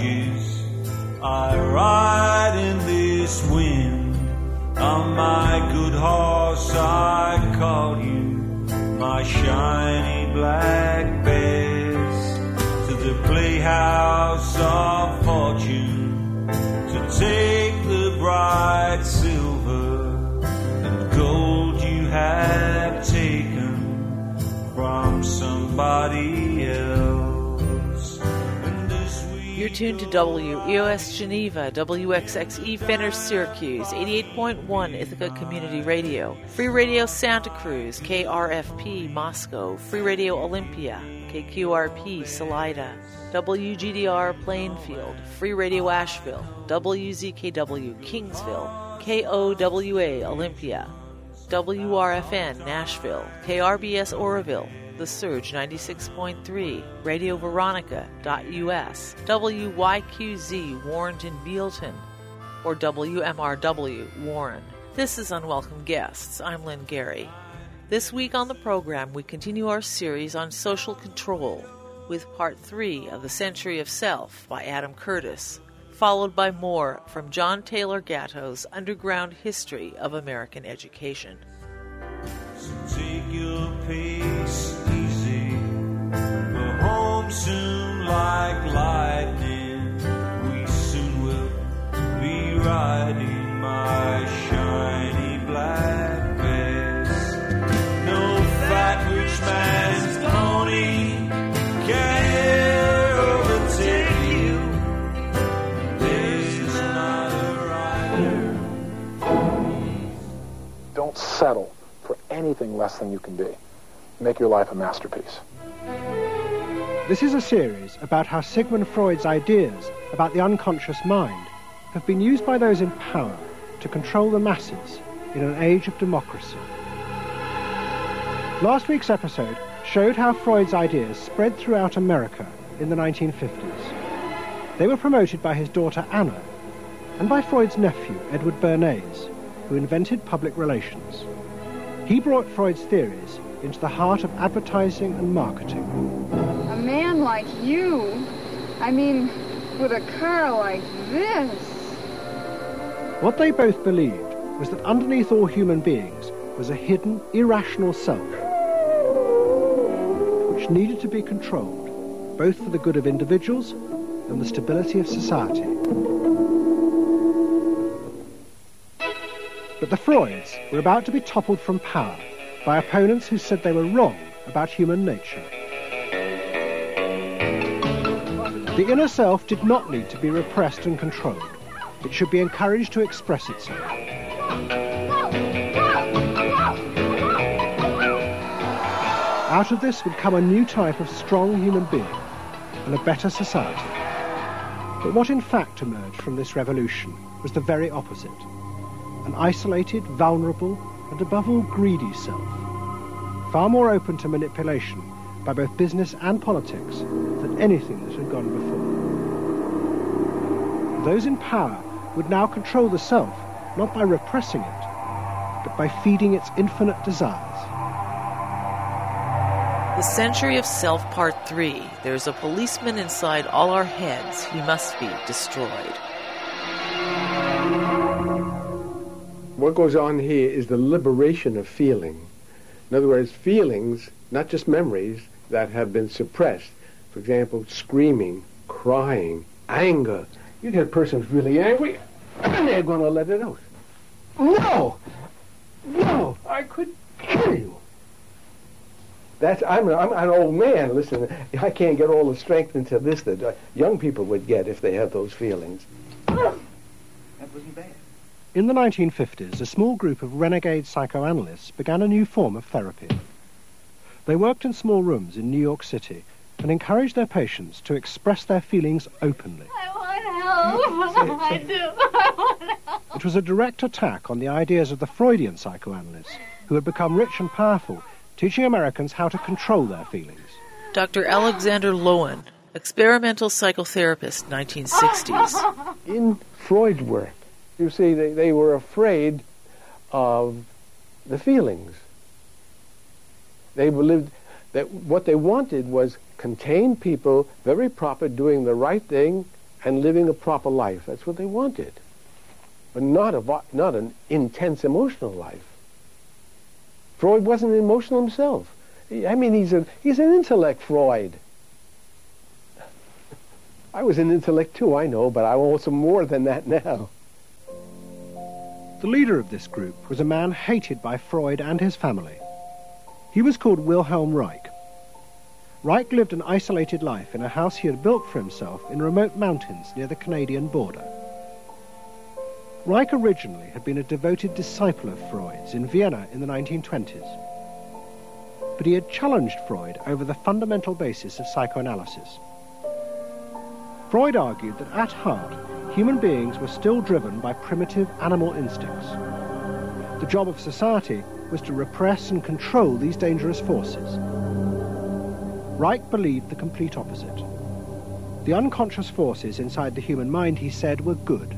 torches. I ride in this wind. On my good horse I call you, my shiny black bears, to the playhouse of fortune, to take the bright silver and gold you have taken from somebody else. You're tuned to WEOS Geneva, WXXE Fenner Syracuse, 88.1 Ithaca Community Radio, Free Radio Santa Cruz, KRFP Moscow, Free Radio Olympia, KQRP Salida, WGDR Plainfield, Free Radio Asheville, WZKW Kingsville, KOWA Olympia, WRFN Nashville, KRBS Oroville, The Surge 96.3, Radio Veronica.us, WYQZ Warrenton Bealton, or WMRW Warren. This is Unwelcome Guests. I'm Lynn Gary. This week on the program, we continue our series on social control with Part 3 of The Century of Self by Adam Curtis, followed by more from John Taylor Gatto's Underground History of American Education. So take your pace easy, go home soon like lightning. We soon will be riding my shiny black bears. No fat rich man's pony can overtake you. There's not a rider. Don't settle for anything less than you can be. Make your life a masterpiece. This is a series about how Sigmund Freud's ideas about the unconscious mind have been used by those in power to control the masses in an age of democracy. Last week's episode showed how Freud's ideas spread throughout America in the 1950s. They were promoted by his daughter Anna and by Freud's nephew, Edward Bernays, who invented public relations. He brought Freud's theories into the heart of advertising and marketing. A man like you, with a car like this. What they both believed was that underneath all human beings was a hidden, irrational self, which needed to be controlled, both for the good of individuals and the stability of society. But the Freuds were about to be toppled from power by opponents who said they were wrong about human nature. The inner self did not need to be repressed and controlled. It should be encouraged to express itself. Out of this would come a new type of strong human being and a better society. But what in fact emerged from this revolution was the very opposite. An isolated, vulnerable, and above all greedy self, far more open to manipulation by both business and politics than anything that had gone before. Those in power would now control the self, not by repressing it, but by feeding its infinite desires. The Century of Self Part 3. There's a policeman inside all our heads. He must be destroyed. What goes on here is the liberation of feeling. In other words, feelings, not just memories, that have been suppressed. For example, screaming, crying, anger. You get a person who's really angry, and they're going to let it out. No! No! I could kill you. I'm an old man. Listen, I can't get all the strength into this that young people would get if they have those feelings. That wasn't bad. In the 1950s, a small group of renegade psychoanalysts began a new form of therapy. They worked in small rooms in New York City and encouraged their patients to express their feelings openly. I want help. I do. I want help. It was a direct attack on the ideas of the Freudian psychoanalysts, who had become rich and powerful, teaching Americans how to control their feelings. Dr. Alexander Lowen, experimental psychotherapist, 1960s. In Freud's work, you see, they were afraid of the feelings. They believed that what they wanted was contained people, very proper, doing the right thing and living a proper life. That's what they wanted. But not an intense emotional life. Freud wasn't emotional himself. I mean, he's an intellect, Freud. I was an intellect too, I know, but I'm also more than that now. The leader of this group was a man hated by Freud and his family. He was called Wilhelm Reich. Reich lived an isolated life in a house he had built for himself in remote mountains near the Canadian border. Reich originally had been a devoted disciple of Freud's in Vienna in the 1920s. But he had challenged Freud over the fundamental basis of psychoanalysis. Freud argued that at heart, human beings were still driven by primitive animal instincts. The job of society was to repress and control these dangerous forces. Reich believed the complete opposite. The unconscious forces inside the human mind, he said, were good.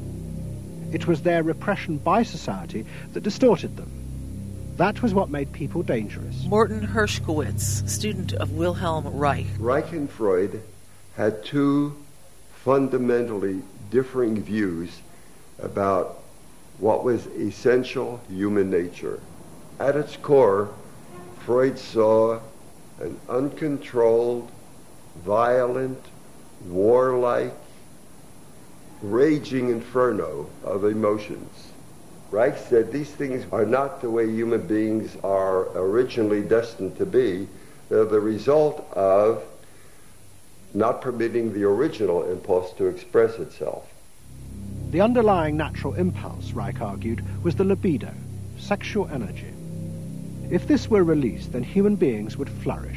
It was their repression by society that distorted them. That was what made people dangerous. Morton Hershkowitz, student of Wilhelm Reich. Reich and Freud had two fundamentally differing views about what was essential human nature. At its core, Freud saw an uncontrolled, violent, warlike, raging inferno of emotions. Reich said these things are not the way human beings are originally destined to be. They're the result of not permitting the original impulse to express itself. The underlying natural impulse, Reich argued, was the libido, sexual energy. If this were released, then human beings would flourish.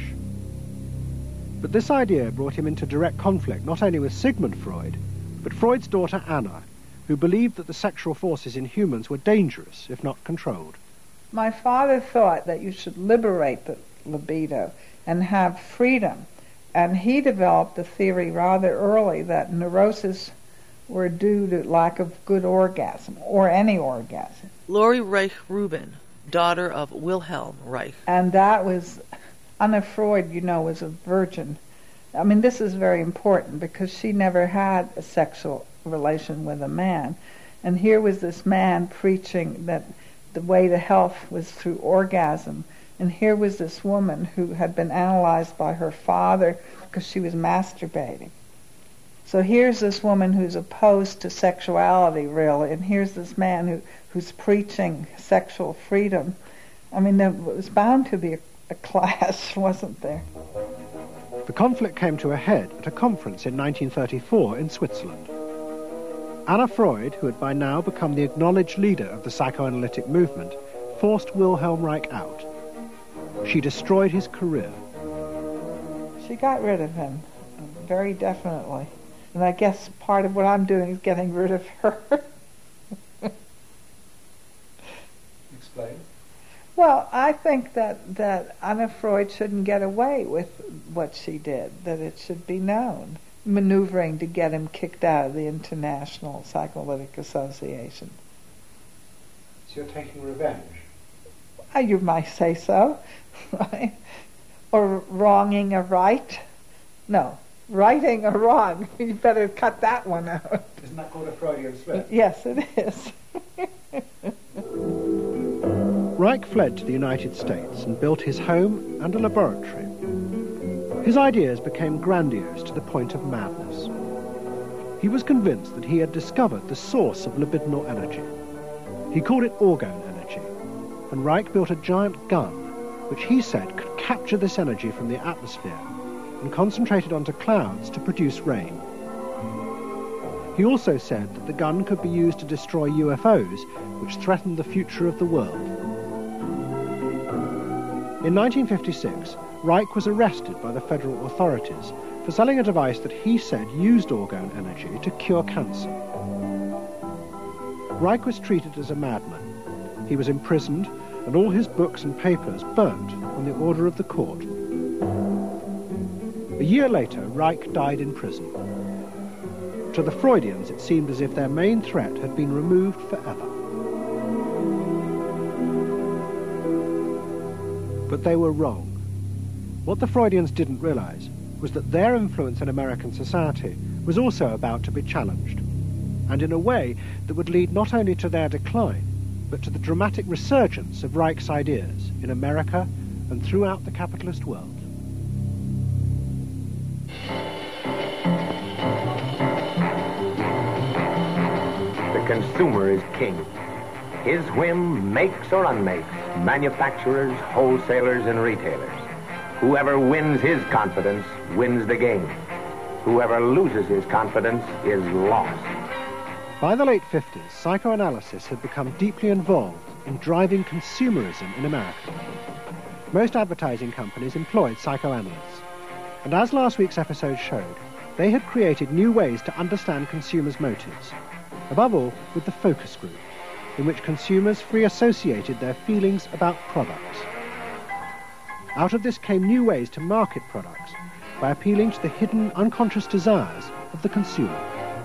But this idea brought him into direct conflict not only with Sigmund Freud, but Freud's daughter Anna, who believed that the sexual forces in humans were dangerous if not controlled. My father thought that you should liberate the libido and have freedom, and he developed a theory rather early that neuroses were due to lack of good orgasm, or any orgasm. Lori Reich Rubin, daughter of Wilhelm Reich. And that was, Anna Freud, you know, was a virgin. I mean, this is very important because she never had a sexual relation with a man. And here was this man preaching that the way to health was through orgasm. And here was this woman who had been analyzed by her father because she was masturbating. So here's this woman who's opposed to sexuality, really, and here's this man who's preaching sexual freedom. I mean, there was bound to be a clash, wasn't there? The conflict came to a head at a conference in 1934 in Switzerland. Anna Freud, who had by now become the acknowledged leader of the psychoanalytic movement, forced Wilhelm Reich out. She destroyed his career. She got rid of him, very definitely. And I guess part of what I'm doing is getting rid of her. Explain. Well, I think that Anna Freud shouldn't get away with what she did, that it should be known, maneuvering to get him kicked out of the International Psychoanalytic Association. So you're taking revenge? You might say so, right? Or wronging a right. No, righting a wrong. You better cut that one out. Isn't that called a Freudian slip? Yes, it is. Reich fled to the United States and built his home and a laboratory. His ideas became grandiose to the point of madness. He was convinced that he had discovered the source of libidinal energy. He called it orgone energy, and Reich built a giant gun, which he said could capture this energy from the atmosphere and concentrate it onto clouds to produce rain. He also said that the gun could be used to destroy UFOs, which threatened the future of the world. In 1956, Reich was arrested by the federal authorities for selling a device that he said used orgone energy to cure cancer. Reich was treated as a madman. He was imprisoned, and all his books and papers burnt on the order of the court. A year later, Reich died in prison. To the Freudians, it seemed as if their main threat had been removed forever. But they were wrong. What the Freudians didn't realize was that their influence in American society was also about to be challenged, and in a way that would lead not only to their decline, but to the dramatic resurgence of Reich's ideas in America and throughout the capitalist world. The consumer is king. His whim makes or unmakes manufacturers, wholesalers, and retailers. Whoever wins his confidence wins the game. Whoever loses his confidence is lost. By the late 50s, psychoanalysis had become deeply involved in driving consumerism in America. Most advertising companies employed psychoanalysts, and as last week's episode showed, they had created new ways to understand consumers' motives, above all with the focus group, in which consumers free associated their feelings about products. Out of this came new ways to market products by appealing to the hidden, unconscious desires of the consumer.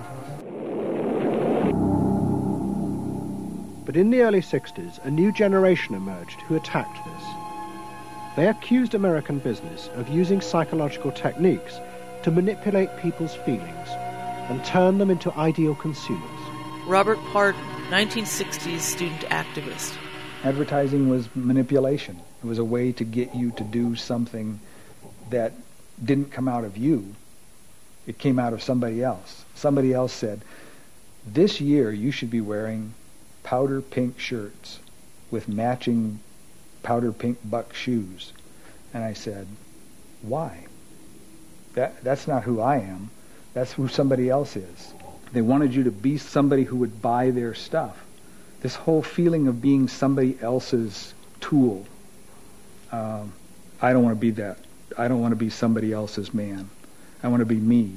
But in the early 60s, a new generation emerged who attacked this. They accused American business of using psychological techniques to manipulate people's feelings and turn them into ideal consumers. Robert Pardon, 1960s student activist. Advertising was manipulation. It was a way to get you to do something that didn't come out of you. It came out of somebody else. Somebody else said, this year you should be wearing powder pink shirts with matching powder pink buck shoes. And I said, why? That's not who I am. That's who somebody else is. They wanted you to be somebody who would buy their stuff. This whole feeling of being somebody else's tool. I don't want to be that. I don't want to be somebody else's man. I want to be me.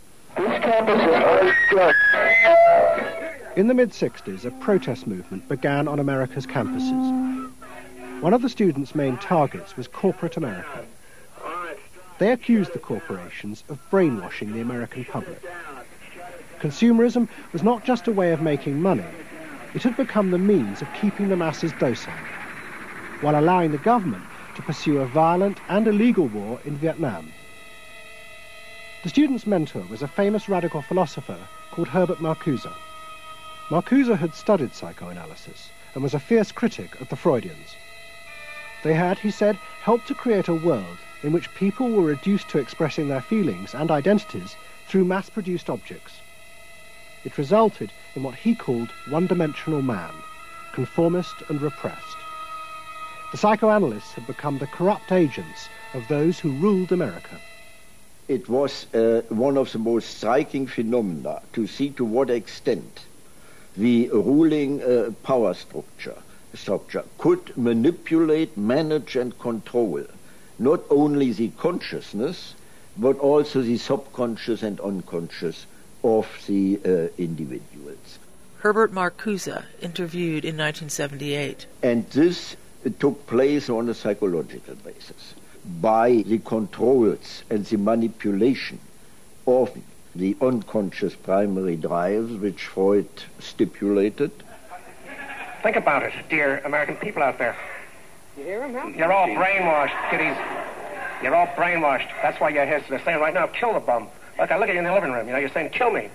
In the mid-60s, a protest movement began on America's campuses. One of the students' main targets was corporate America. They accused the corporations of brainwashing the American public. Consumerism was not just a way of making money, it had become the means of keeping the masses docile, while allowing the government to pursue a violent and illegal war in Vietnam. The student's mentor was a famous radical philosopher called Herbert Marcuse. Marcuse had studied psychoanalysis and was a fierce critic of the Freudians. They had, he said, helped to create a world in which people were reduced to expressing their feelings and identities through mass-produced objects. It resulted in what he called one-dimensional man, conformist and repressed. The psychoanalysts had become the corrupt agents of those who ruled America. It was one of the most striking phenomena to see to what extent the ruling power structure could manipulate, manage and control not only the consciousness but also the subconscious and unconscious of the individuals. Herbert Marcuse, interviewed in 1978. And this took place on a psychological basis by the controls and the manipulation of the unconscious primary drives which Freud stipulated. Think about it, dear American people out there. You hear him, huh? You're all brainwashed, kiddies. You're all brainwashed. That's why you're here. They're saying right now, kill the bum. Look, I look at you in the living room. You know, you're saying, kill me.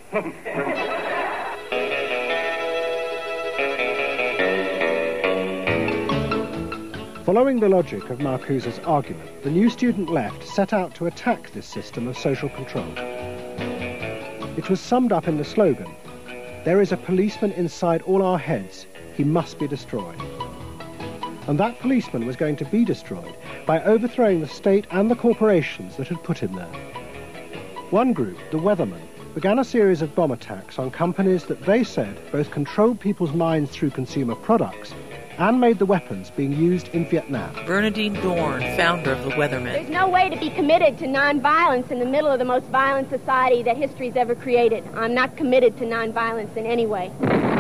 Following the logic of Marcuse's argument, the new student left set out to attack this system of social control. It was summed up in the slogan, "There is a policeman inside all our heads. He must be destroyed." And that policeman was going to be destroyed by overthrowing the state and the corporations that had put him there. One group, the Weathermen, began a series of bomb attacks on companies that they said both controlled people's minds through consumer products and made the weapons being used in Vietnam. Bernadine Dorn, founder of the Weathermen. There's no way to be committed to nonviolence in the middle of the most violent society that history's ever created. I'm not committed to nonviolence in any way.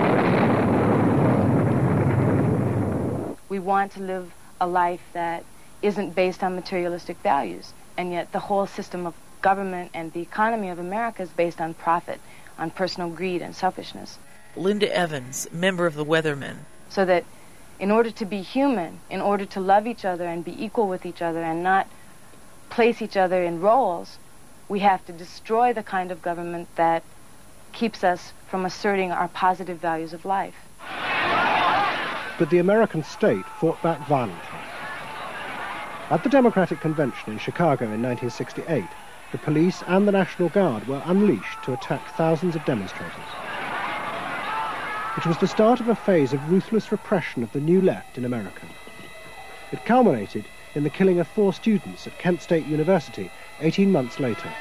We want to live a life that isn't based on materialistic values, and yet the whole system of government and the economy of America is based on profit, on personal greed and selfishness. Linda Evans, member of the Weathermen. So that in order to be human, in order to love each other and be equal with each other and not place each other in roles, we have to destroy the kind of government that keeps us from asserting our positive values of life. But the American state fought back violently. At the Democratic Convention in Chicago in 1968, the police and the National Guard were unleashed to attack thousands of demonstrators. It was the start of a phase of ruthless repression of the New Left in America. It culminated in the killing of 4 students at Kent State University 18 months later.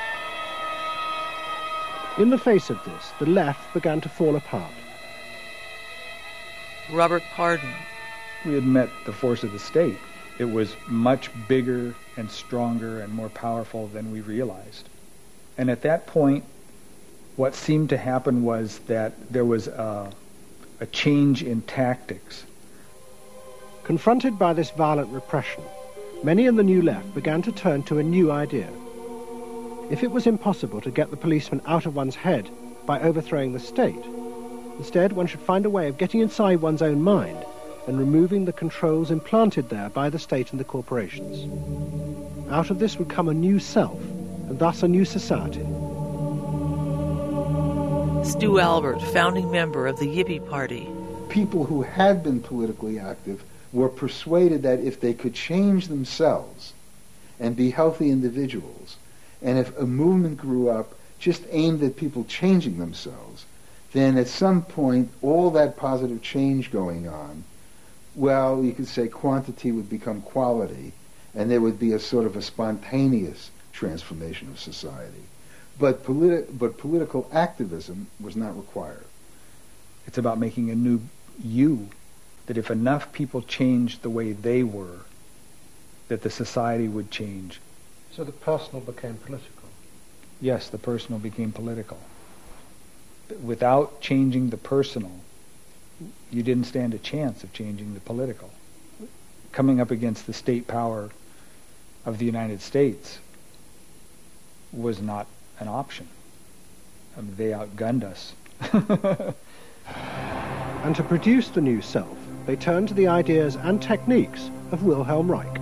In the face of this, the left began to fall apart. Robert Pardon. We had met the force of the state. It was much bigger and stronger and more powerful than we realized. And at that point, what seemed to happen was that there was a change in tactics. Confronted by this violent repression, many in the New Left began to turn to a new idea. If it was impossible to get the policeman out of one's head by overthrowing the state, instead one should find a way of getting inside one's own mind and removing the controls implanted there by the state and the corporations. Out of this would come a new self, and thus a new society. Stu Albert, founding member of the Yippie Party. People who had been politically active were persuaded that if they could change themselves and be healthy individuals, and if a movement grew up just aimed at people changing themselves, then at some point all that positive change going on, well, you could say quantity would become quality, and there would be a sort of a spontaneous transformation of society. But political activism was not required. It's about making a new you, that if enough people changed the way they were, that the society would change. So the personal became political? Yes, the personal became political. Without changing the personal, you didn't stand a chance of changing the political. Coming up against the state power of the United States was not an option. I mean, they outgunned us. And to produce the new self, they turned to the ideas and techniques of Wilhelm Reich.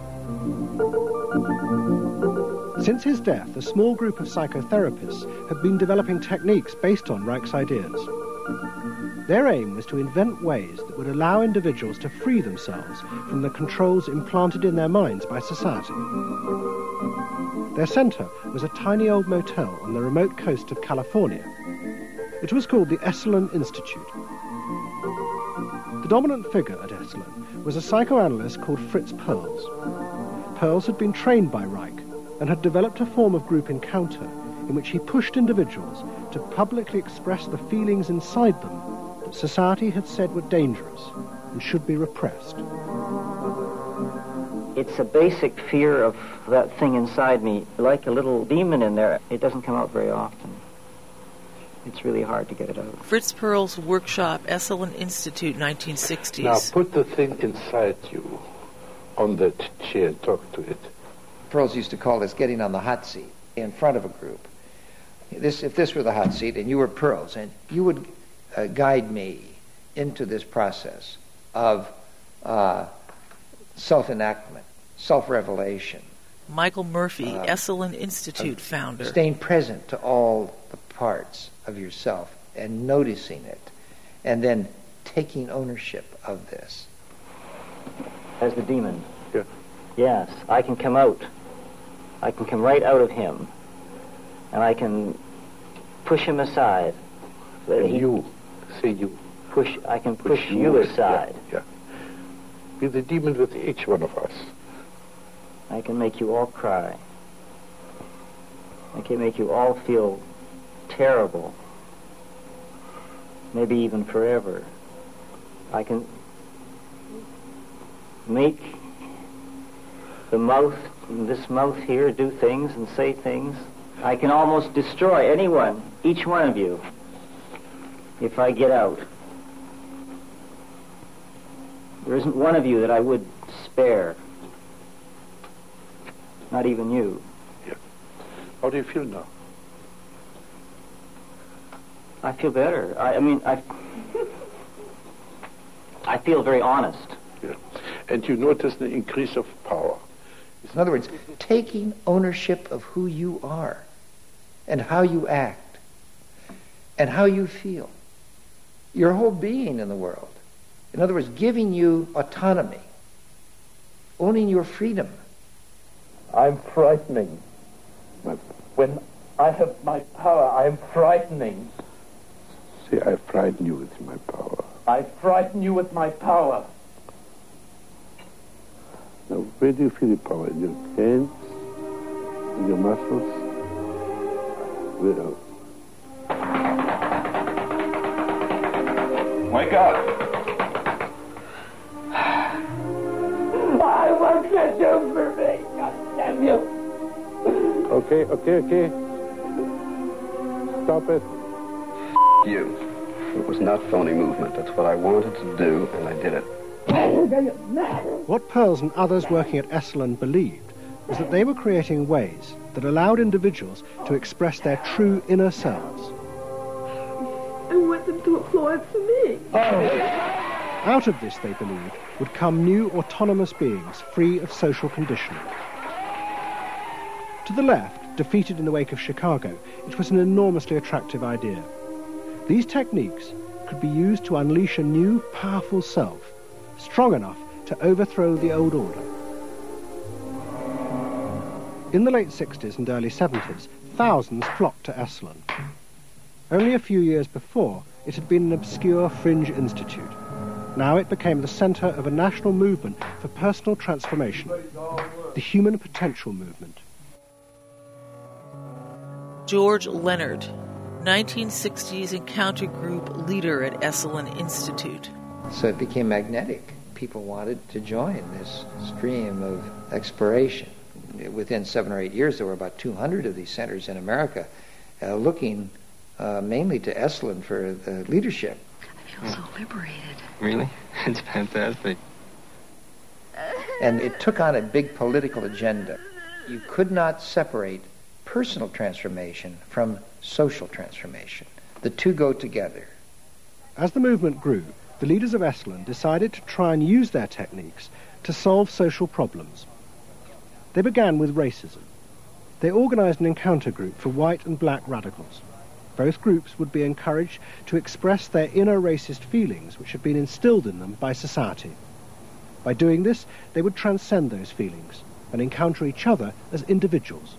Since his death, a small group of psychotherapists had been developing techniques based on Reich's ideas. Their aim was to invent ways that would allow individuals to free themselves from the controls implanted in their minds by society. Their center was a tiny old motel on the remote coast of California. It was called the Esalen Institute. The dominant figure at Esalen was a psychoanalyst called Fritz Perls. Perls had been trained by Reich and had developed a form of group encounter in which he pushed individuals to publicly express the feelings inside them that society had said were dangerous and should be repressed. It's a basic fear of that thing inside me, like a little demon in there. It doesn't come out very often. It's really hard to get it out. Fritz Perls' workshop, Esalen Institute, 1960s. Now put the thing inside you on that chair and talk to it. Perls used to call this getting on the hot seat in front of a group. If this were the hot seat and you were Perls, and you would guide me into this process of self-enactment, self-revelation. Michael Murphy, Esalen Institute founder. Staying present to all the parts of yourself and noticing it, and then taking ownership of this. As the demon. Yeah. Yes, I can come out. I can come right out of him, and I can push him aside. You, say you. I can push you aside. Yeah. Be the demon with each one of us. I can make you all cry. I can make you all feel terrible. Maybe even forever. I can make this mouth here, do things and say things. I can almost destroy anyone, each one of you, if I get out. There isn't one of you that I would spare. Not even you. Yeah. How do you feel now? I feel better. I feel very honest. Yeah. And you notice the increase of power. In other words, taking ownership of who you are and how you act and how you feel. Your whole being in the world. In other words, giving you autonomy, owning your freedom. I'm frightening. When I have my power, I am frightening. See, I frighten you with my power. I frighten you with my power. Now, where do you feel the power? In your hands? In your muscles? Where else? Wake up! I want you to do for me. God damn you. Okay. Stop it. You. It was not phony movement. That's what I wanted to do, and I did it. What Pearls and others working at Esalen believed was that they were creating ways that allowed individuals to express their true inner selves. I want them to applaud for me. Out of this, they believed, would come new autonomous beings free of social conditioning. To the left, defeated in the wake of Chicago, it was an enormously attractive idea. These techniques could be used to unleash a new, powerful self, strong enough to overthrow the old order. In the late 60s and early 70s, thousands flocked to Esalen. Only a few years before, it had been an obscure fringe institute. Now it became the centre of a national movement for personal transformation, the Human Potential Movement. George Leonard, 1960s encounter group leader at Esalen Institute. So it became magnetic. People wanted to join this stream of exploration. Within 7 or 8 years, there were about 200 of these centers in America, looking mainly to Esalen for leadership. I feel so liberated. Really? It's fantastic. And it took on a big political agenda. You could not separate personal transformation from social transformation. The two go together. As the movement grew, the leaders of Esalen decided to try and use their techniques to solve social problems. They began with racism. They organized an encounter group for white and black radicals. Both groups would be encouraged to express their inner racist feelings which had been instilled in them by society. By doing this, they would transcend those feelings and encounter each other as individuals.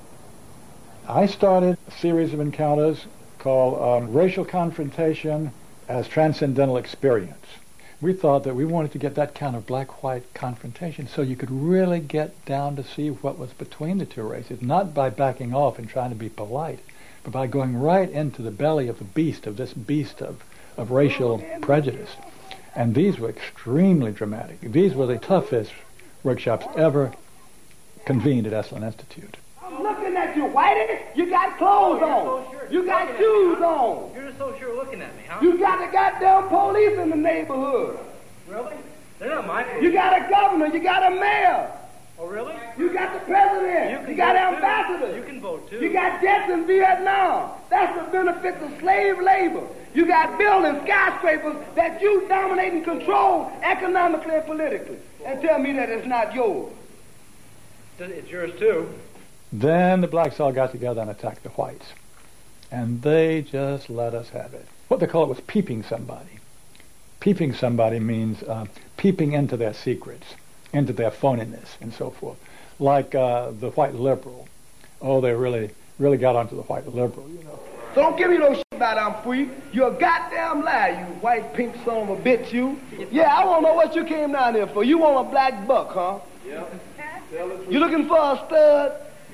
I started a series of encounters called Racial Confrontation as Transcendental Experience. We thought that we wanted to get that kind of black-white confrontation so you could really get down to see what was between the two races, not by backing off and trying to be polite, but by going right into the belly of the beast, of this beast of racial prejudice. And these were extremely dramatic. These were the toughest workshops ever convened at Esalen Institute. I'm looking at you, Whitey. You got clothes on. You got shoes on. You're so sure looking at me, huh? You got the goddamn police in the neighborhood. Really? They're not my police. You got a governor. You got a mayor. Oh, really? You got the president. You got ambassadors. You can vote, too. You got jets in Vietnam. That's the benefits of slave labor. You got buildings, skyscrapers that you dominate and control economically and politically. And tell me that it's not yours. It's yours, too. Then the blacks all got together and attacked the whites. And they just let us have it. What they call it was peeping somebody. Peeping somebody means peeping into their secrets, into their phoniness, and so forth. Like the white liberal. Oh, they really got onto the white liberal, you know. So don't give me no shit about I'm free. You're a goddamn liar, you white pink son of a bitch, you. Yeah, I want to know what you came down here for. You want a black buck, huh? Yeah. You looking for a stud?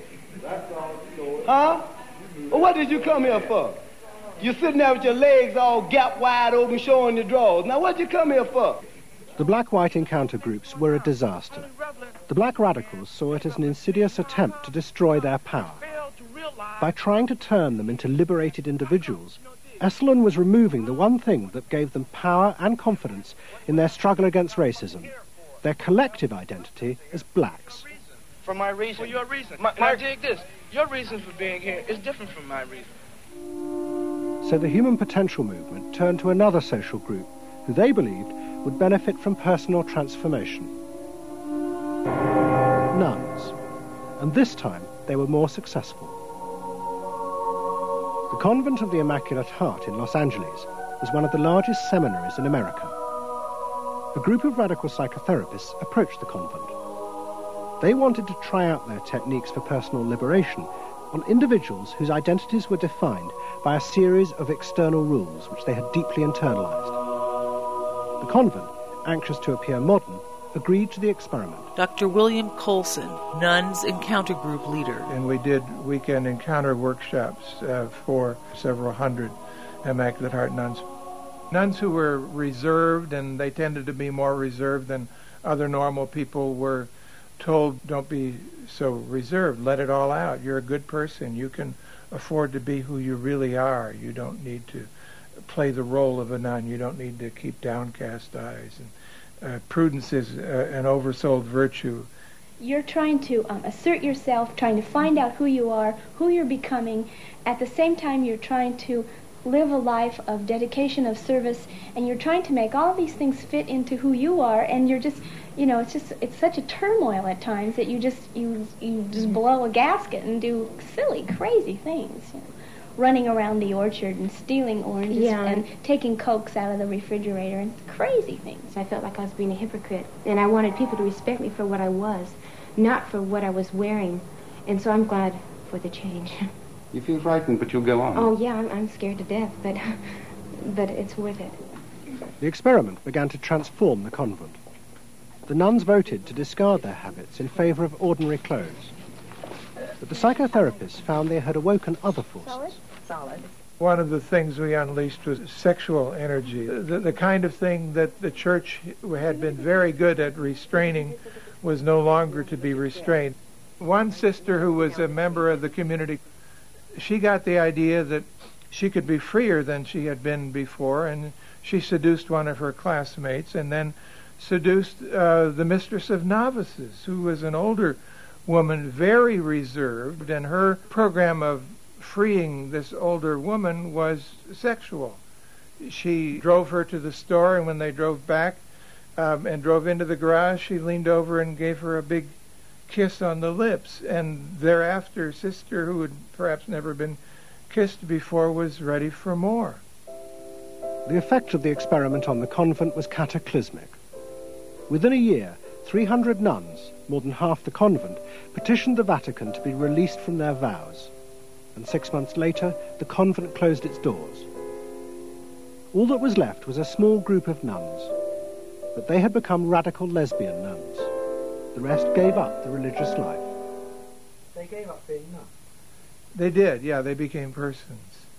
Huh? Well, what did you come here for? You're sitting there with your legs all gap wide open showing your drawers. Now, what did you come here for? The black-white encounter groups were a disaster. The black radicals saw it as an insidious attempt to destroy their power. By trying to turn them into liberated individuals, Esalen was removing the one thing that gave them power and confidence in their struggle against racism, their collective identity as blacks. For my reason. For your reason. Now dig this. Your reason for being here is different from my reason. So the Human Potential Movement turned to another social group who they believed would benefit from personal transformation. Nuns. and this time they were more successful. The Convent of the Immaculate Heart in Los Angeles was one of the largest seminaries in America. A group of radical psychotherapists approached the convent. They wanted to try out their techniques for personal liberation on individuals whose identities were defined by a series of external rules which they had deeply internalized. The convent, anxious to appear modern, agreed to the experiment. Dr. William Colson, Nuns Encounter Group leader. And we did weekend encounter workshops for several hundred Immaculate Heart nuns. Nuns who were reserved, and they tended to be more reserved than other normal people, were told, don't be so reserved, let it all out. You're a good person. You can afford to be who you really are. You don't need to play the role of a nun. You don't need to keep downcast eyes. And prudence is an oversold virtue. You're trying to assert yourself, trying to find out who you are, who you're becoming. At the same time, you're trying to live a life of dedication, of service, and you're trying to make all these things fit into who you are, and you're just, it's such a turmoil at times that you just blow a gasket and do silly, crazy things. Running around the orchard and stealing oranges and taking Cokes out of the refrigerator and crazy things. I felt like I was being a hypocrite, and I wanted people to respect me for what I was, not for what I was wearing. And so I'm glad for the change. You feel frightened, but you'll go on. Oh, yeah, I'm scared to death, but it's worth it. The experiment began to transform the convent. The nuns voted to discard their habits in favor of ordinary clothes. But the psychotherapists found they had awoken other forces. Solid. One of the things we unleashed was sexual energy. The kind of thing that the church had been very good at restraining was no longer to be restrained. One sister who was a member of the community, she got the idea that she could be freer than she had been before, and she seduced one of her classmates and then seduced the mistress of novices, who was an older woman, very reserved, and her program of freeing this older woman was sexual. She drove her to the store, and when they drove back and drove into the garage, she leaned over and gave her a big kiss on the lips, and thereafter sister, who had perhaps never been kissed before, was ready for more. The effect of the experiment on the convent was cataclysmic. Within a year, 300 nuns, more than half the convent, petitioned the Vatican to be released from their vows, and 6 months later the convent closed its doors. All that was left was a small group of nuns, but they had become radical lesbian nuns. The rest gave up the religious life. They gave up being nuns. They did, yeah, they became persons.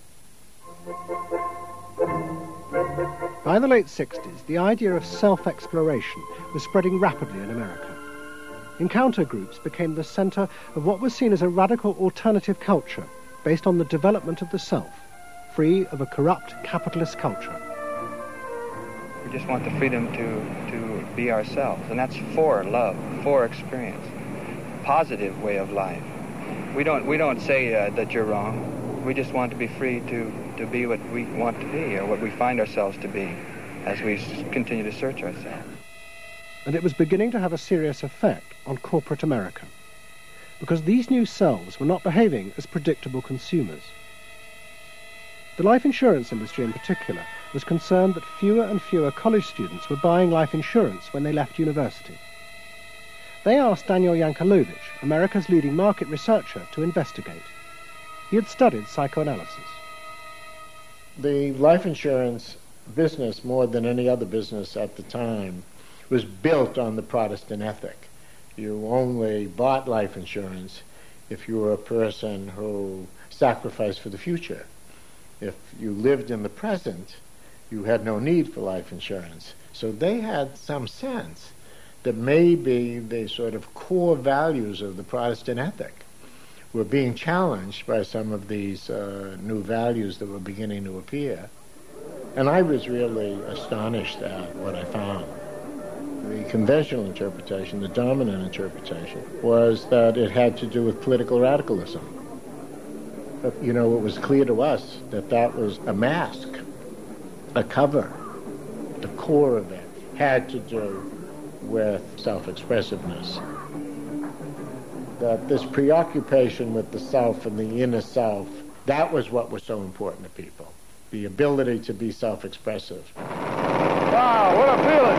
By the late 60s, the idea of self-exploration was spreading rapidly in America. Encounter groups became the center of what was seen as a radical alternative culture based on the development of the self, free of a corrupt capitalist culture. We just want the freedom to be ourselves, and that's for love, for experience, positive way of life. We don't say that you're wrong. We just want to be free to be what we want to be, or what we find ourselves to be, as we continue to search ourselves. And it was beginning to have a serious effect on corporate America, because these new selves were not behaving as predictable consumers. The life insurance industry in particular was concerned that fewer and fewer college students were buying life insurance when they left university. They asked Daniel Yankelovich, America's leading market researcher, to investigate. He had studied psychoanalysis. The life insurance business, more than any other business at the time, was built on the Protestant ethic. You only bought life insurance if you were a person who sacrificed for the future. If you lived in the present, you had no need for life insurance. So they had some sense that maybe the sort of core values of the Protestant ethic were being challenged by some of these new values that were beginning to appear. And I was really astonished at what I found. The conventional interpretation, the dominant interpretation, was that it had to do with political radicalism. But, it was clear to us that that was a mask, a cover. The core of it had to do with self-expressiveness. that this preoccupation with the self and the inner self, that was what was so important to people. The ability to be self-expressive. Wow, what a feeling!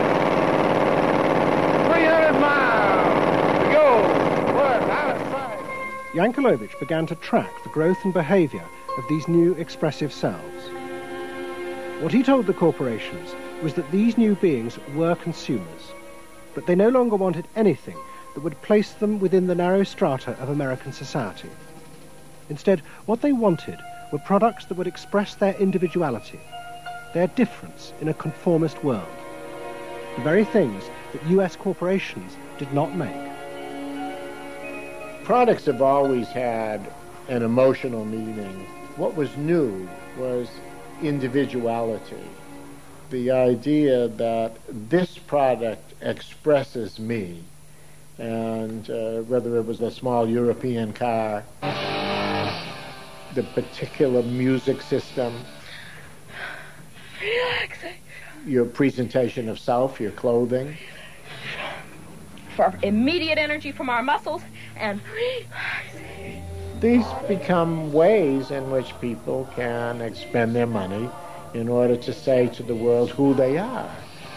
300 miles to go. What out of sight. Yankelovich began to track the growth and behavior of these new expressive selves. What he told the corporations was that these new beings were consumers, but they no longer wanted anything that would place them within the narrow strata of American society. Instead, what they wanted were products that would express their individuality, their difference in a conformist world, the very things that US corporations did not make. Products have always had an emotional meaning. What was new was individuality. The idea that this product expresses me, and whether it was a small European car, the particular music system, relaxing, your presentation of self, your clothing. For immediate energy from our muscles and relaxing. These become ways in which people can expend their money in order to say to the world who they are.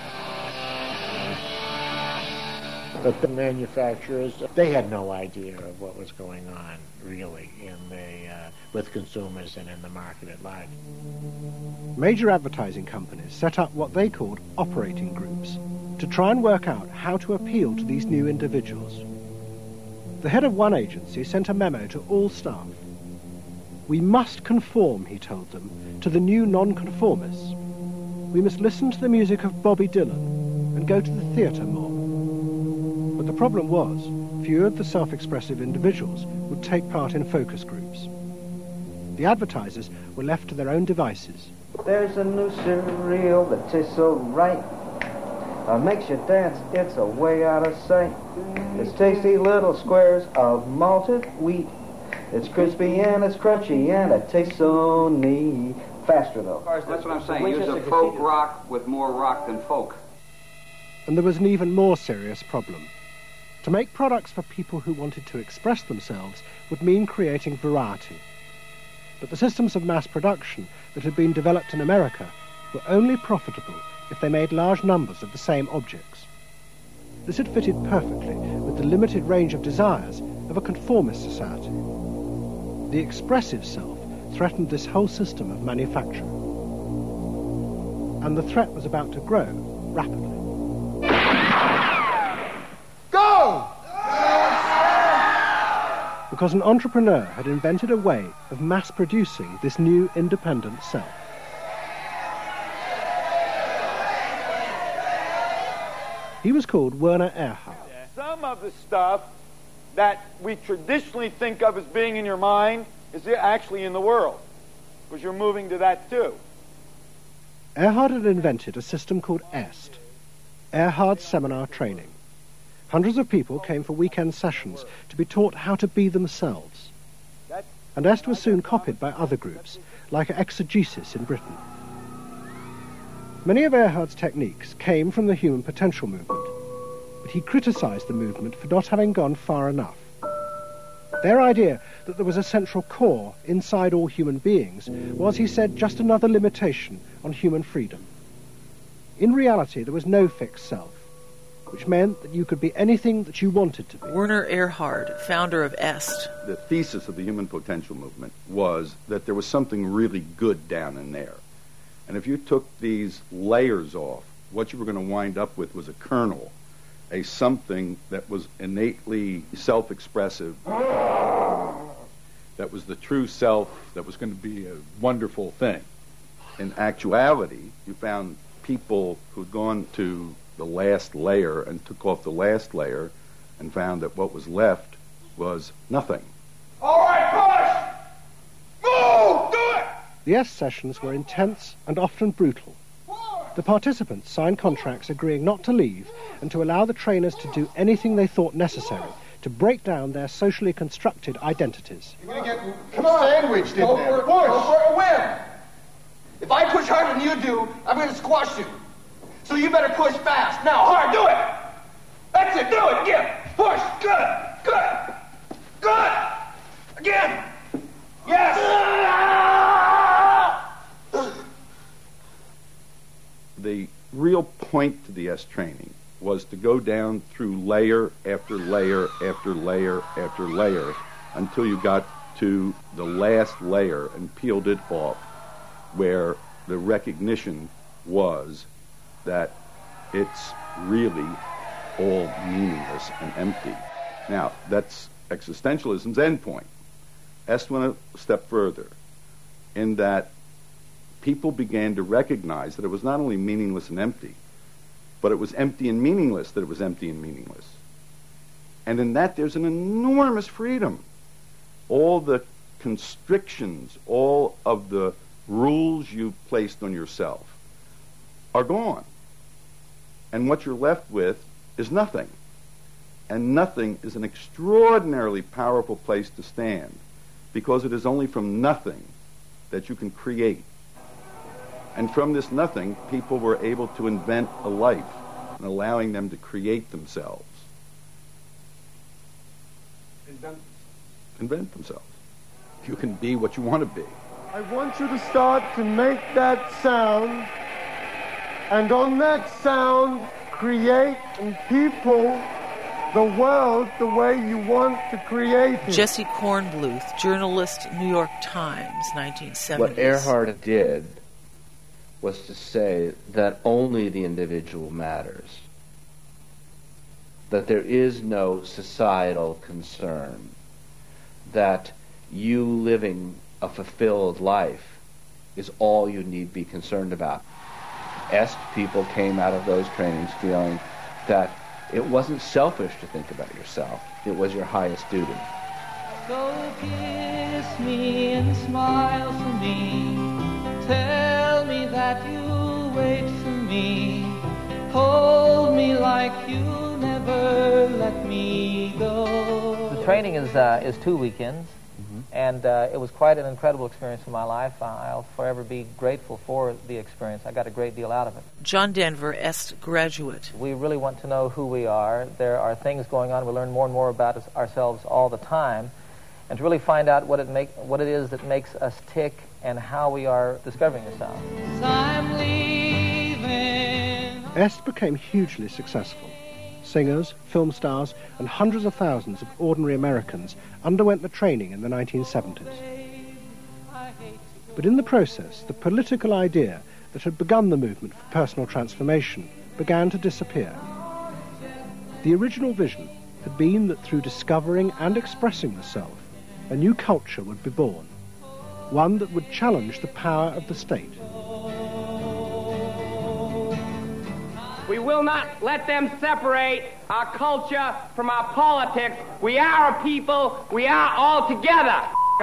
But the manufacturers, they had no idea of what was going on, really, with consumers and in the market at large. Major advertising companies set up what they called operating groups to try and work out how to appeal to these new individuals. The head of one agency sent a memo to all staff. We must conform, he told them, to the new nonconformists. We must listen to the music of Bobby Dylan and go to the theatre more. But the problem was, few of the self-expressive individuals would take part in focus groups. The advertisers were left to their own devices. There's a new cereal that tastes so right. Makes you dance, it's a way out of sight. It's tasty little squares of malted wheat. It's crispy and it's crunchy and it tastes so neat. Faster though. That's what I'm saying. Use a folk rock with more rock than folk. And there was an even more serious problem. To make products for people who wanted to express themselves would mean creating variety. But the systems of mass production that had been developed in America were only profitable if they made large numbers of the same objects. This had fitted perfectly with the limited range of desires of a conformist society. The expressive self threatened this whole system of manufacture. And the threat was about to grow rapidly. Go! Because an entrepreneur had invented a way of mass-producing this new independent self. He was called Werner Erhard. Some of the stuff that we traditionally think of as being in your mind is actually in the world, because you're moving to that too. Erhard had invented a system called EST, Erhard Seminar Training. Hundreds of people came for weekend sessions to be taught how to be themselves. And EST was soon copied by other groups, like Exegesis in Britain. Many of Erhard's techniques came from the human potential movement, but he criticized the movement for not having gone far enough. Their idea that there was a central core inside all human beings was, he said, just another limitation on human freedom. In reality, there was no fixed self, which meant that you could be anything that you wanted to be. Werner Erhard, founder of EST. The thesis of the human potential movement was that there was something really good down in there. And if you took these layers off, what you were going to wind up with was a kernel, a something that was innately self-expressive, that was the true self, that was going to be a wonderful thing. In actuality, you found people who'd gone to the last layer and took off the last layer and found that what was left was nothing. All right, push! Move! Do it! The EST sessions were intense and often brutal. The participants signed contracts agreeing not to leave and to allow the trainers to do anything they thought necessary to break down their socially constructed identities. You're going to get sandwiched in there. Go for a win! If I push harder than you do, I'm going to squash you. So you better push fast. Now, hard, do it! That's it, do it, give! Push, good, good! point to the S training was to go down through layer after layer after layer after layer until you got to the last layer and peeled it off, where the recognition was that it's really all meaningless and empty. Now, that's existentialism's endpoint. S went a step further in that people began to recognize that it was not only meaningless and empty, but it was empty and meaningless that it was empty and meaningless. And in that, there's an enormous freedom. All the constrictions, all of the rules you've placed on yourself are gone. And what you're left with is nothing. And nothing is an extraordinarily powerful place to stand, because it is only from nothing that you can create. And from this nothing, people were able to invent a life, and allowing them to create themselves. Invent themselves. You can be what you want to be. I want you to start to make that sound, and on that sound, create and people the world the way you want to create it. Jesse Kornbluth, journalist, New York Times, 1970s. What Earhart did was to say that only the individual matters, that there is no societal concern, that you living a fulfilled life is all you need be concerned about. Est people came out of those trainings feeling that it wasn't selfish to think about yourself. It was your highest duty. So kiss me and smile for me. Tell me that you'll wait for me. Hold me like you'll never let me go. The training is 2 weekends. And it was quite an incredible experience in my life. I'll forever be grateful for the experience. I got a great deal out of it. John Denver, Est graduate. We really want to know who we are. There are things going on. We learn more and more about ourselves all the time. And to really find out what it is that makes us tick and how we are discovering ourselves. I'm leaving. Est became hugely successful. Singers, film stars, and hundreds of thousands of ordinary Americans underwent the training in the 1970s. But in the process, the political idea that had begun the movement for personal transformation began to disappear. The original vision had been that through discovering and expressing the self, a new culture would be born, one that would challenge the power of the state. We will not let them separate our culture from our politics. We are a people. We are all together.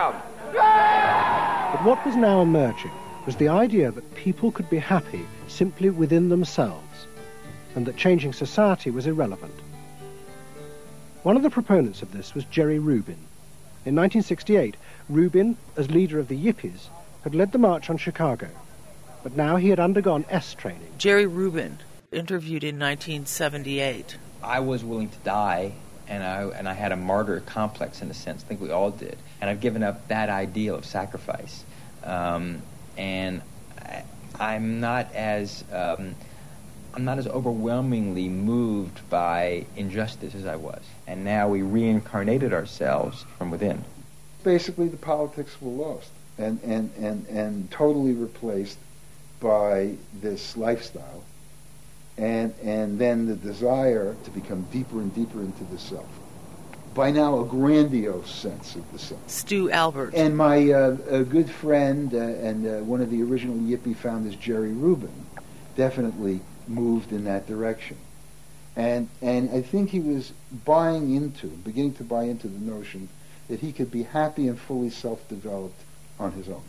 But what was now emerging was the idea that people could be happy simply within themselves, and that changing society was irrelevant. One of the proponents of this was Jerry Rubin. In 1968, Rubin, as leader of the Yippies, had led the march on Chicago, but now he had undergone Est training. Jerry Rubin, interviewed in 1978. I was willing to die, and I had a martyr complex in a sense. I think we all did. And I've given up that ideal of sacrifice. And I'm not as overwhelmingly moved by injustice as I was. And now we reincarnated ourselves from within. Basically, the politics were lost and totally replaced by this lifestyle. And then the desire to become deeper and deeper into the self. By now, a grandiose sense of the self. Stu Albert. And my good friend and one of the original Yippie founders, Jerry Rubin, definitely moved in that direction. And I think he was beginning to buy into the notion that he could be happy and fully self-developed on his own.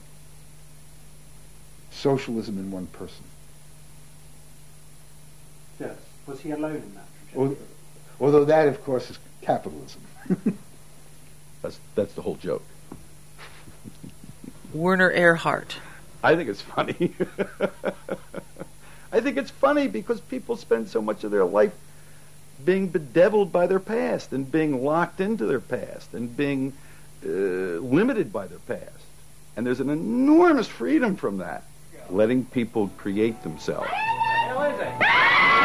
Socialism in one person. Yes. Was he alone in that trajectory? Although that, of course, is capitalism. That's the whole joke. Werner Earhart. I think it's funny. I think it's funny because people spend so much of their life being bedeviled by their past and being locked into their past and being limited by their past. And there's an enormous freedom from that, letting people create themselves. Who is it?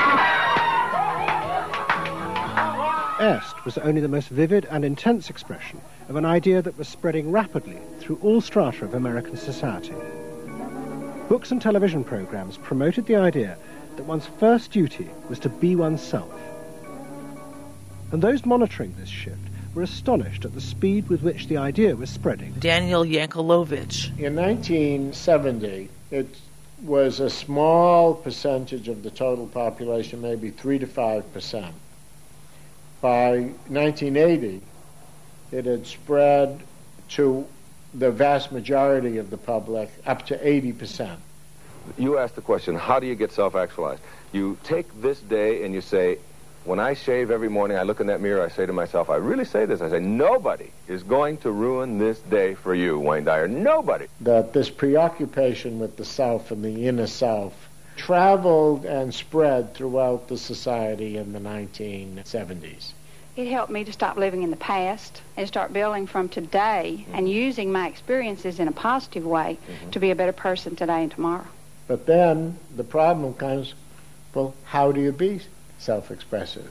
est was only the most vivid and intense expression of an idea that was spreading rapidly through all strata of American society. Books and television programs promoted the idea that one's first duty was to be oneself. And those monitoring this shift were astonished at the speed with which the idea was spreading. Daniel Yankelovich. In 1970, it was a small percentage of the total population, maybe 3 to 5%. By 1980, it had spread to the vast majority of the public, up to 80%. You asked the question, how do you get self-actualized? You take this day and you say, when I shave every morning, I look in that mirror, I say to myself, I really say this, I say, nobody is going to ruin this day for you, Wayne Dyer. Nobody. That this preoccupation with the self and the inner self traveled and spread throughout the society in the 1970s. It helped me to stop living in the past and start building from today and using my experiences in a positive way to be a better person today and tomorrow. But then the problem comes, well, how do you be self-expressive?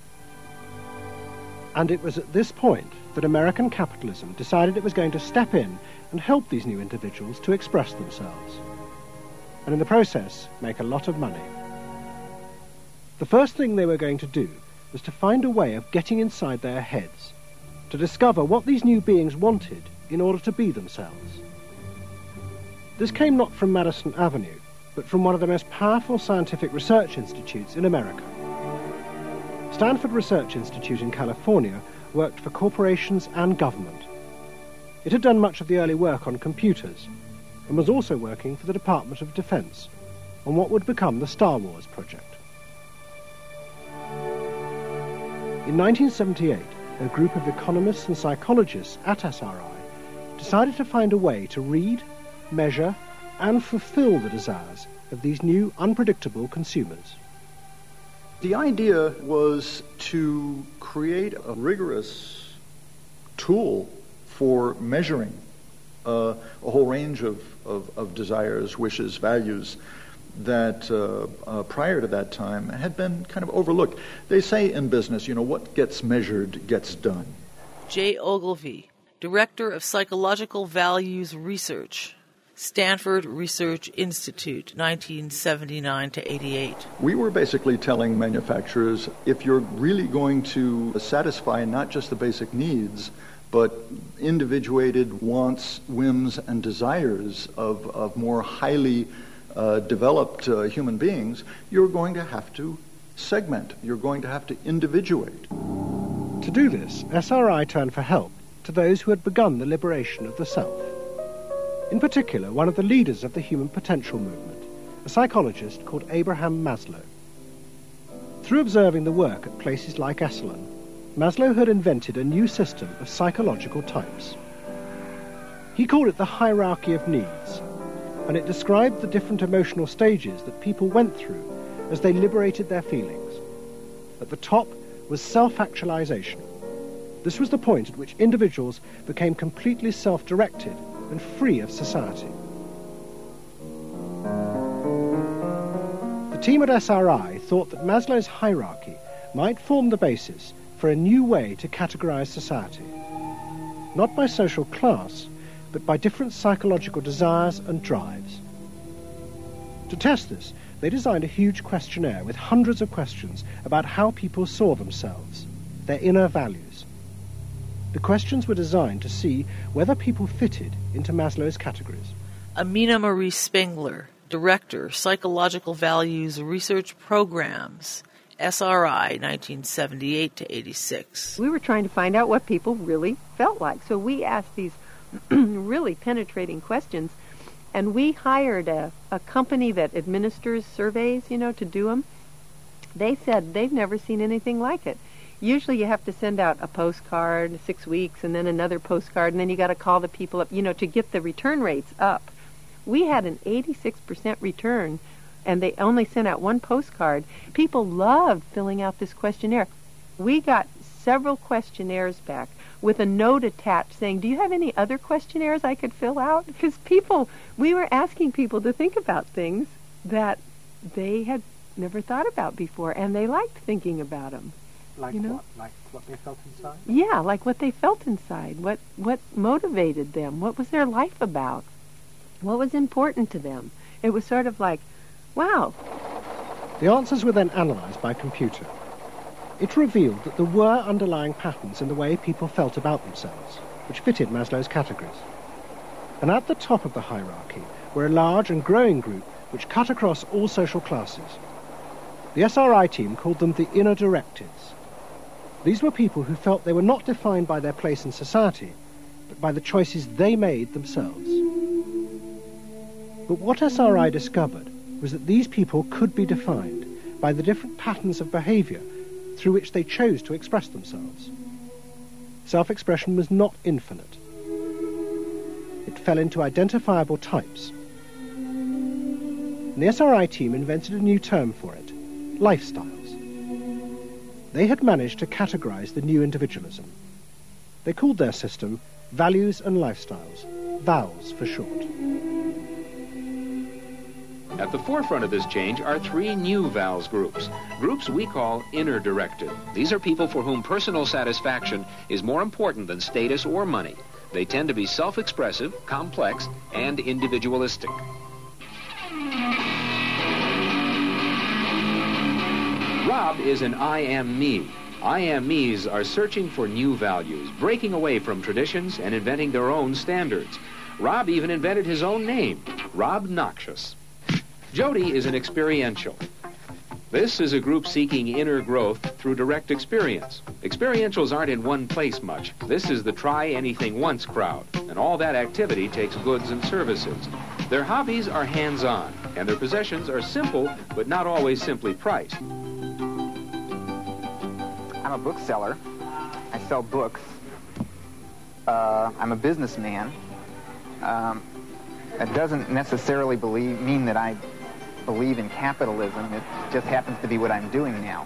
And it was at this point that American capitalism decided it was going to step in and help these new individuals to express themselves, and in the process make a lot of money. The first thing they were going to do was to find a way of getting inside their heads, to discover what these new beings wanted in order to be themselves. This came not from Madison Avenue, but from one of the most powerful scientific research institutes in America. Stanford Research Institute in California worked for corporations and government. It had done much of the early work on computers and was also working for the Department of Defense on what would become the Star Wars project. In 1978, a group of economists and psychologists at SRI decided to find a way to read, measure, and fulfill the desires of these new, unpredictable consumers. The idea was to create a rigorous tool for measuring a whole range of desires, wishes, values that prior to that time had been kind of overlooked. They say in business, what gets measured gets done. Jay Ogilvie, Director of Psychological Values Research, Stanford Research Institute, 1979 to 88. We were basically telling manufacturers, if you're really going to satisfy not just the basic needs, but individuated wants, whims, and desires of more highly developed human beings, you're going to have to segment. You're going to have to individuate. To do this, SRI turned for help to those who had begun the liberation of the self. In particular, one of the leaders of the human potential movement, a psychologist called Abraham Maslow. Through observing the work at places like Esalen, Maslow had invented a new system of psychological types. He called it the hierarchy of needs, and it described the different emotional stages that people went through as they liberated their feelings. At the top was self-actualization. This was the point at which individuals became completely self-directed and free of society. The team at SRI thought that Maslow's hierarchy might form the basis for a new way to categorize society, not by social class, but by different psychological desires and drives. To test this, they designed a huge questionnaire with hundreds of questions about how people saw themselves, their inner values. The questions were designed to see whether people fitted into Maslow's categories. Amina Marie Spengler, Director, Psychological Values Research Programs, SRI, 1978 to 86. We were trying to find out what people really felt like. So we asked these really penetrating questions, and we hired a company that administers surveys, to do them. They said they've never seen anything like it. Usually you have to send out a postcard 6 weeks and then another postcard, and then you got to call the people up, to get the return rates up. We had an 86% return, and they only sent out one postcard. People loved filling out this questionnaire. We got several questionnaires back with a note attached saying, do you have any other questionnaires I could fill out? Because we were asking people to think about things that they had never thought about before, and they liked thinking about them. Like you know? what? Like what they felt inside? Yeah, like what they felt inside. What motivated them? What was their life about? What was important to them? It was sort of like, wow. The answers were then analysed by computer. It revealed that there were underlying patterns in the way people felt about themselves, which fitted Maslow's categories. And at the top of the hierarchy were a large and growing group which cut across all social classes. The SRI team called them the inner directives. These were people who felt they were not defined by their place in society, but by the choices they made themselves. But what SRI discovered was that these people could be defined by the different patterns of behaviour through which they chose to express themselves. Self-expression was not infinite. It fell into identifiable types. And the SRI team invented a new term for it, lifestyles. They had managed to categorise the new individualism. They called their system Values and Lifestyles, VALS for short. At the forefront of this change are 3 new VALS groups we call inner directive. These are people for whom personal satisfaction is more important than status or money. They tend to be self-expressive, complex, and individualistic. Rob is an I am me. I am me's are searching for new values, breaking away from traditions and inventing their own standards. Rob even invented his own name, Rob Noxious. Jody is an experiential. This is a group seeking inner growth through direct experience. Experientials aren't in one place much. This is the try-anything-once crowd, and all that activity takes goods and services. Their hobbies are hands-on, and their possessions are simple, but not always simply priced. I'm a bookseller. I sell books. I'm a businessman. That doesn't necessarily mean that I believe in capitalism. It just happens to be what I'm doing now.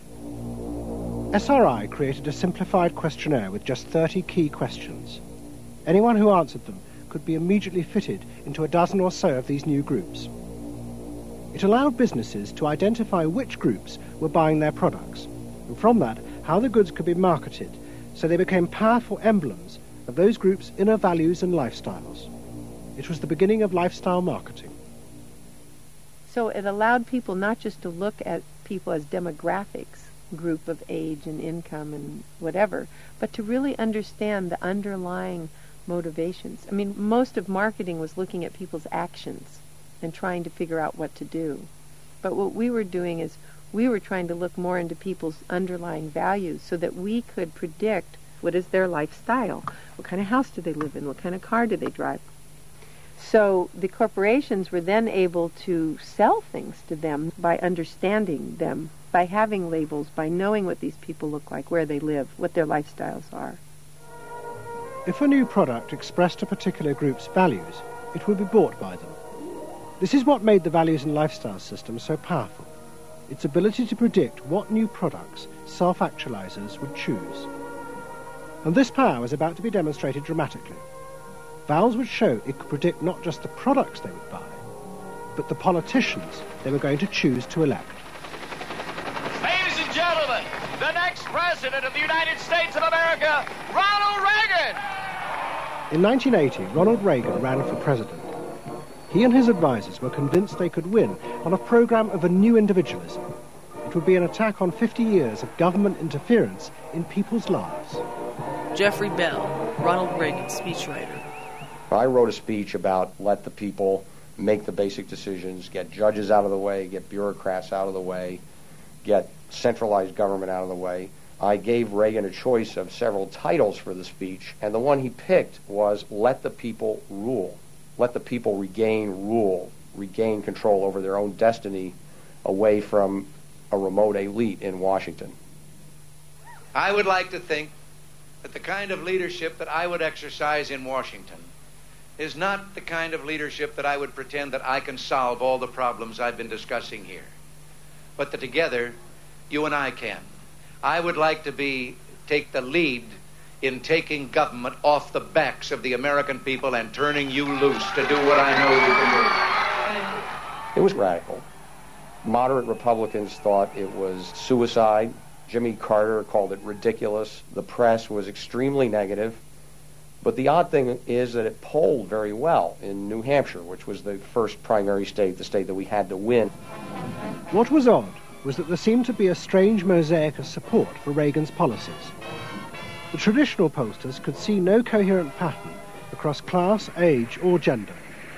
SRI created a simplified questionnaire with just 30 key questions. Anyone who answered them could be immediately fitted into a dozen or so of these new groups. It allowed businesses to identify which groups were buying their products, and from that, how the goods could be marketed, so they became powerful emblems of those groups' inner values and lifestyles. It was the beginning of lifestyle marketing. So it allowed people not just to look at people as demographics, group of age and income and whatever, but to really understand the underlying motivations. I mean, most of marketing was looking at people's actions and trying to figure out what to do. But what we were doing is we were trying to look more into people's underlying values so that we could predict what is their lifestyle, what kind of house do they live in, what kind of car do they drive. So the corporations were then able to sell things to them by understanding them, by having labels, by knowing what these people look like, where they live, what their lifestyles are. If a new product expressed a particular group's values, it would be bought by them. This is what made the values and lifestyle system so powerful. Its ability to predict what new products self-actualizers would choose. And this power was about to be demonstrated dramatically. VALS would show it could predict not just the products they would buy, but the politicians they were going to choose to elect. Ladies and gentlemen, the next president of the United States of America, Ronald Reagan! In 1980, Ronald Reagan ran for president. He and his advisors were convinced they could win on a program of a new individualism. It would be an attack on 50 years of government interference in people's lives. Jeffrey Bell, Ronald Reagan's speechwriter. I wrote a speech about let the people make the basic decisions, get judges out of the way, get bureaucrats out of the way, get centralized government out of the way. I gave Reagan a choice of several titles for the speech, and the one he picked was let the people rule. Let the people regain rule, regain control over their own destiny away from a remote elite in Washington. I would like to think that the kind of leadership that I would exercise in Washington is not the kind of leadership that I would pretend that I can solve all the problems I've been discussing here, but that together you and I can. I would like to take the lead in taking government off the backs of the American people and turning you loose to do what I know you can do. It was radical. Moderate Republicans thought it was suicide Jimmy Carter called it ridiculous. The press was extremely negative. But the odd thing is that it polled very well in New Hampshire, which was the first primary state, the state that we had to win. What was odd was that there seemed to be a strange mosaic of support for Reagan's policies. The traditional pollsters could see no coherent pattern across class, age, or gender.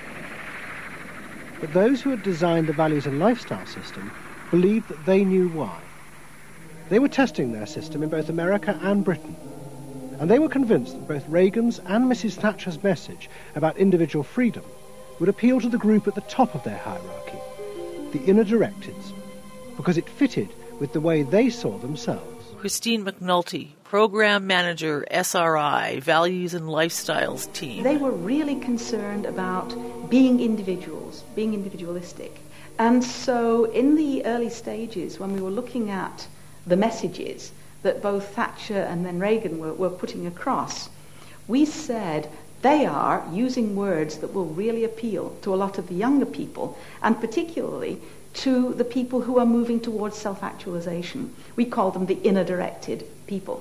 But those who had designed the values and lifestyle system believed that they knew why. They were testing their system in both America and Britain, and they were convinced that both Reagan's and Mrs. Thatcher's message about individual freedom would appeal to the group at the top of their hierarchy, the inner directeds, because it fitted with the way they saw themselves. Christine McNulty, Program Manager, SRI, Values and Lifestyles Team. They were really concerned about being individuals, being individualistic. And so in the early stages, when we were looking at the messages that both Thatcher and then Reagan were putting across, we said they are using words that will really appeal to a lot of the younger people, and particularly to the people who are moving towards self-actualization. We call them the inner-directed people.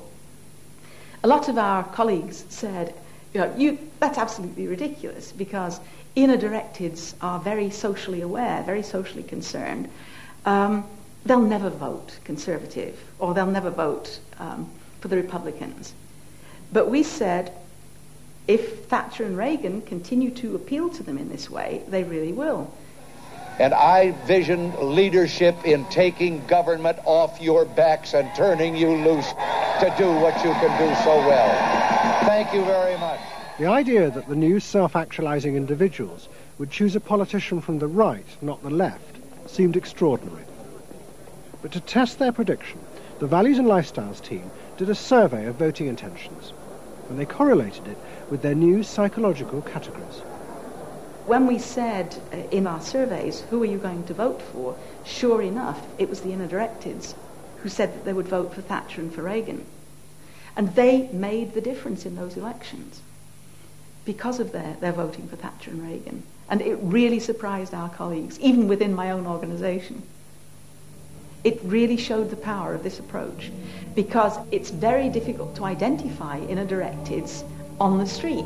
A lot of our colleagues said, that's absolutely ridiculous, because inner-directeds are very socially aware, very socially concerned. They'll never vote Conservative, or they'll never vote for the Republicans. But we said, if Thatcher and Reagan continue to appeal to them in this way, they really will. And I vision leadership in taking government off your backs and turning you loose to do what you can do so well. Thank you very much. The idea that the new self-actualizing individuals would choose a politician from the right, not the left, seemed extraordinary. But to test their prediction, the Values and Lifestyles team did a survey of voting intentions, and they correlated it with their new psychological categories. When we said in our surveys, who are you going to vote for, sure enough, it was the inner-directeds who said that they would vote for Thatcher and for Reagan. And they made the difference in those elections because of their voting for Thatcher and Reagan. And it really surprised our colleagues, even within my own organization. It really showed the power of this approach, because it's very difficult to identify inner-directeds on the street.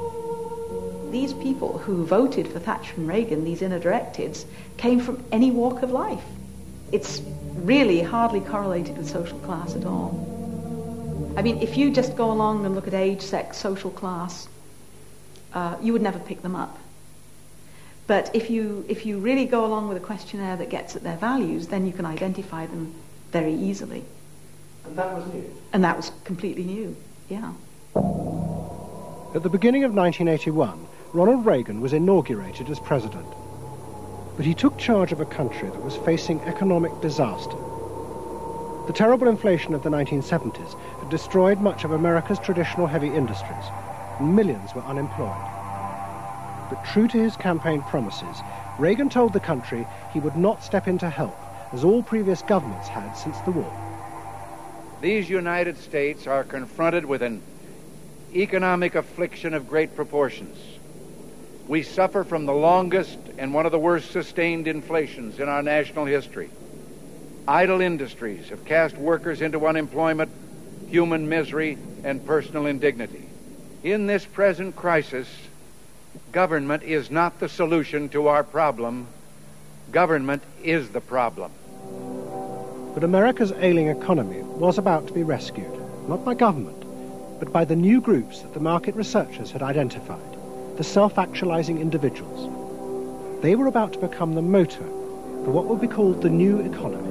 These people who voted for Thatcher and Reagan, these inner-directeds, came from any walk of life. It's really hardly correlated with social class at all. I mean, if you just go along and look at age, sex, social class, you would never pick them up. But if you really go along with a questionnaire that gets at their values, then you can identify them very easily. And that was new? And that was completely new, yeah. At the beginning of 1981, Ronald Reagan was inaugurated as president. But he took charge of a country that was facing economic disaster. The terrible inflation of the 1970s had destroyed much of America's traditional heavy industries, and millions were unemployed. But true to his campaign promises, Reagan told the country he would not step in to help, as all previous governments had since the war. These United States are confronted with an economic affliction of great proportions. We suffer from the longest and one of the worst sustained inflations in our national history. Idle industries have cast workers into unemployment, human misery, and personal indignity. In this present crisis, government is not the solution to our problem. Government is the problem. But America's ailing economy was about to be rescued, not by government, but by the new groups that the market researchers had identified, the self-actualizing individuals. They were about to become the motor for what would be called the new economy.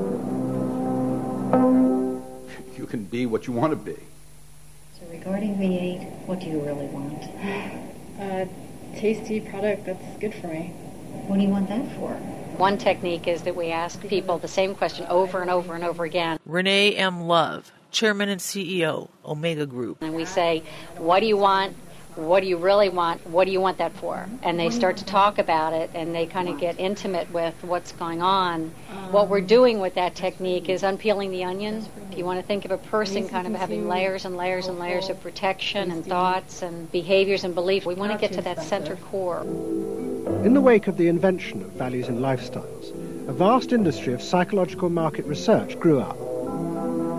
You can be what you want to be. So regarding V8, what do you really want? A tasty product that's good for me. What do you want that for? One technique is that we ask people the same question over and over and over again. Renee M. Love, Chairman and CEO, Omega Group. And we say, what do you want? What do you really want? What do you want that for? And they start to talk about it, and they kind of get intimate with what's going on. What we're doing with that technique is unpeeling the onion. If you want to think of a person kind of having layers and layers and layers of protection and thoughts and behaviors and beliefs, we want to get to that center core. In the wake of the invention of values and lifestyles, a vast industry of psychological market research grew up.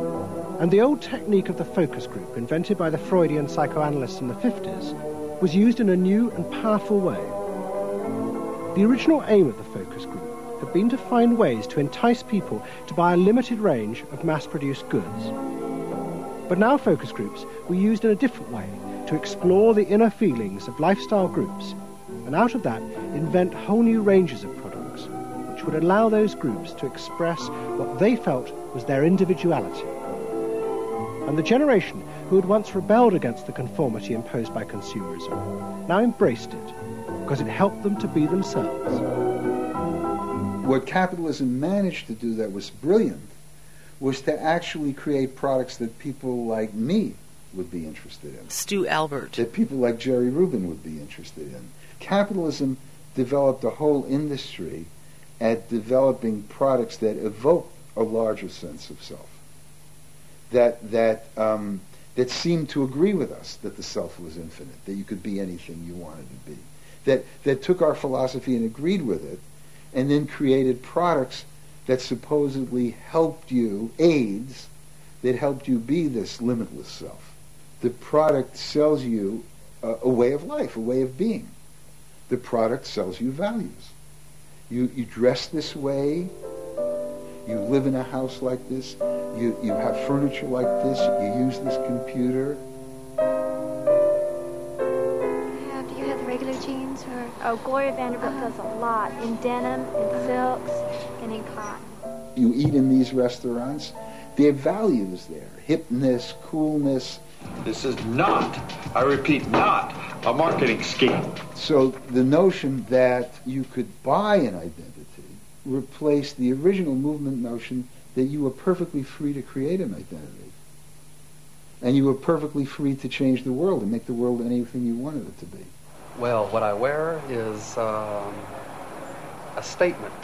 And the old technique of the focus group, invented by the Freudian psychoanalysts in the 50s, was used in a new and powerful way. The original aim of the focus group had been to find ways to entice people to buy a limited range of mass-produced goods. But now focus groups were used in a different way to explore the inner feelings of lifestyle groups, and out of that invent whole new ranges of products, which would allow those groups to express what they felt was their individuality. And the generation who had once rebelled against the conformity imposed by consumerism now embraced it, because it helped them to be themselves. What capitalism managed to do that was brilliant was to actually create products that people like me would be interested in. Stu Albert. That people like Jerry Rubin would be interested in. Capitalism developed a whole industry at developing products that evoke a larger sense of self. That seemed to agree with us that the self was infinite, that you could be anything you wanted to be. That took our philosophy and agreed with it, and then created products that supposedly helped you, aids, that helped you be this limitless self. The product sells you a way of life, a way of being. The product sells you values. You dress this way, you live in a house like this, you have furniture like this, you use this computer. Do you have the regular jeans? Oh, Gloria Vanderbilt does a lot in denim, in silks, and in cotton. You eat in these restaurants, there are values there. Hipness, coolness. This is not, I repeat, not a marketing scheme. So the notion that you could buy an identity replaced the original movement notion that you were perfectly free to create an identity. And you were perfectly free to change the world and make the world anything you wanted it to be. Well, what I wear is a statement.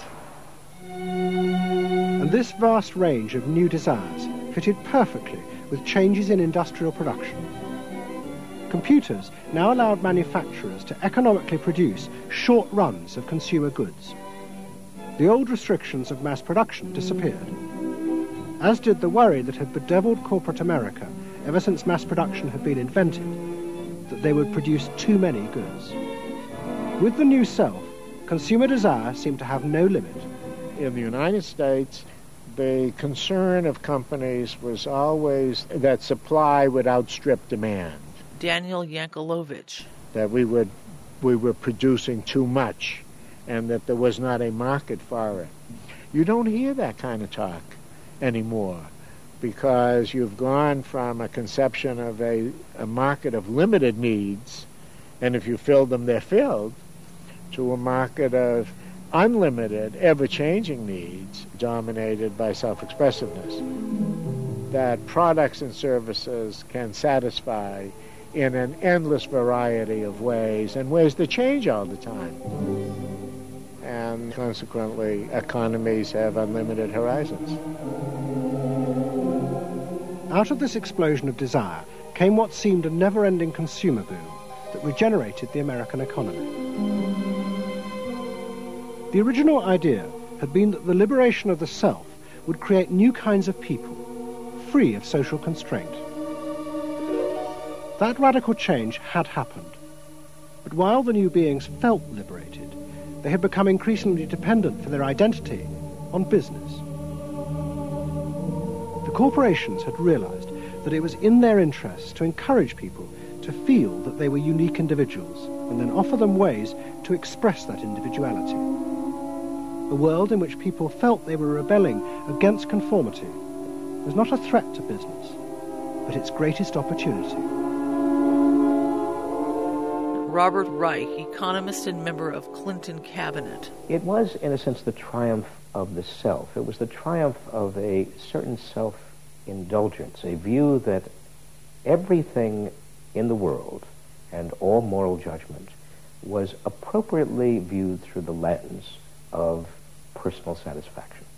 And this vast range of new desires fitted perfectly with changes in industrial production. Computers now allowed manufacturers to economically produce short runs of consumer goods. The old restrictions of mass production disappeared, as did the worry that had bedeviled corporate America ever since mass production had been invented, that they would produce too many goods. With the new self, consumer desire seemed to have no limit. In the United States, the concern of companies was always that supply would outstrip demand. Daniel Yankelovich. That we were producing too much and that there was not a market for it. You don't hear that kind of talk anymore because you've gone from a conception of a market of limited needs, and if you fill them, they're filled, to a market of unlimited, ever-changing needs dominated by self-expressiveness that products and services can satisfy in an endless variety of ways, and ways that change all the time. And consequently, economies have unlimited horizons. Out of this explosion of desire came what seemed a never-ending consumer boom that regenerated the American economy. The original idea had been that the liberation of the self would create new kinds of people, free of social constraint. That radical change had happened, but while the new beings felt liberated, they had become increasingly dependent for their identity on business. The corporations had realized that it was in their interests to encourage people to feel that they were unique individuals and then offer them ways to express that individuality. A world in which people felt they were rebelling against conformity was not a threat to business, but its greatest opportunity. Robert Reich, economist and member of Clinton cabinet. It was, in a sense, the triumph of the self. It was the triumph of a certain self-indulgence, a view that everything in the world and all moral judgment was appropriately viewed through the lens of personal satisfaction.